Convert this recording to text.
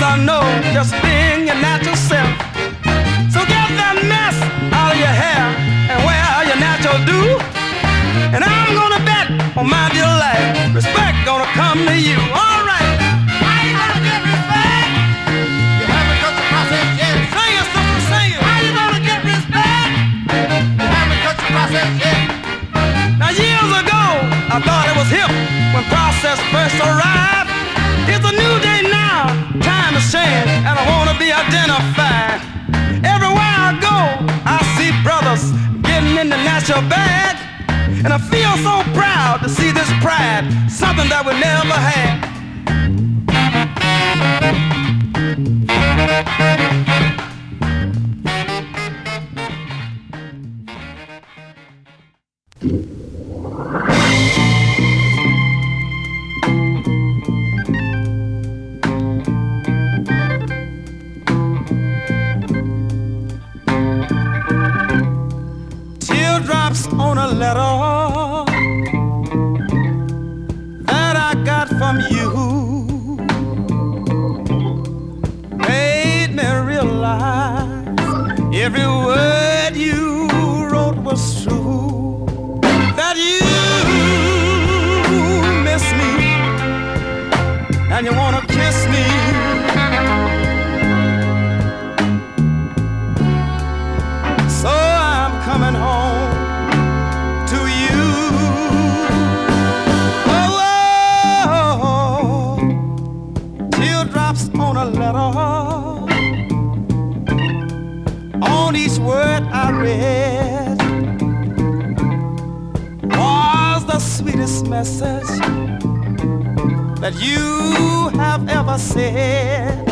I know, just being your natural self. So get that mess out of your hair and wear your natural do. And I'm gonna bet on my dear life, respect gonna come to you. All right. How you gonna get respect? You haven't cut the process yet. Sing it, sister, sing it. How you gonna get respect? You haven't cut the process yet. Now years ago, I thought it was hip when process first arrived. It's a new day now, time has changed, and I wanna be identified. Everywhere I go, I see brothers getting in the natural bag. And I feel so proud to see this pride, something that we never had. Teardrops on a letter that I got from you made me realize every word you wrote was true. That you miss me and you wanna kiss me. So I'm coming home to you. Oh, teardrops on a letter. On each word I read was the sweetest message that you have ever said.